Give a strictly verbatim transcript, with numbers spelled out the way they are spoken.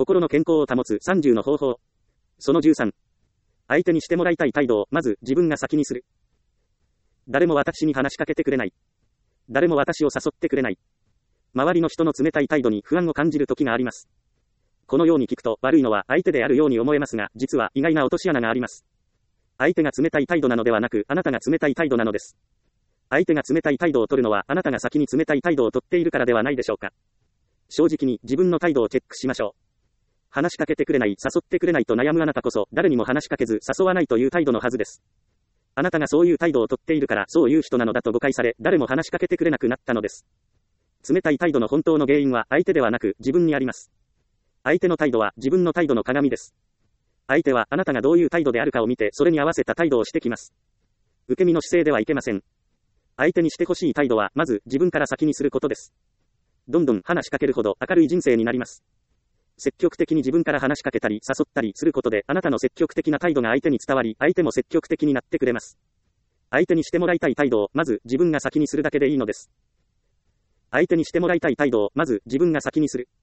心の健康を保つさんじゅうの方法。そのじゅうさん。相手にしてもらいたい態度を、まず自分が先にする。誰も私に話しかけてくれない。誰も私を誘ってくれない。周りの人の冷たい態度に不安を感じる時があります。このように聞くと、悪いのは相手であるように思えますが、実は意外な落とし穴があります。相手が冷たい態度なのではなく、あなたが冷たい態度なのです。相手が冷たい態度を取るのは、あなたが先に冷たい態度を取っているからではないでしょうか。正直に自分の態度をチェックしましょう。話しかけてくれない、誘ってくれないと悩むあなたこそ、誰にも話しかけず誘わないという態度のはずです。あなたがそういう態度を取っているから、そういう人なのだと誤解され、誰も話しかけてくれなくなったのです。冷たい態度の本当の原因は、相手ではなく、自分にあります。相手の態度は、自分の態度の鏡です。相手は、あなたがどういう態度であるかを見て、それに合わせた態度をしてきます。受け身の姿勢ではいけません。相手にしてほしい態度は、まず、自分から先にすることです。どんどん話しかけるほど明るい人生になります。積極的に自分から話しかけたり誘ったりすることで、あなたの積極的な態度が相手に伝わり、相手も積極的になってくれます。相手にしてもらいたい態度を、まず自分が先にするだけでいいのです。相手にしてもらいたい態度を、まず自分が先にする。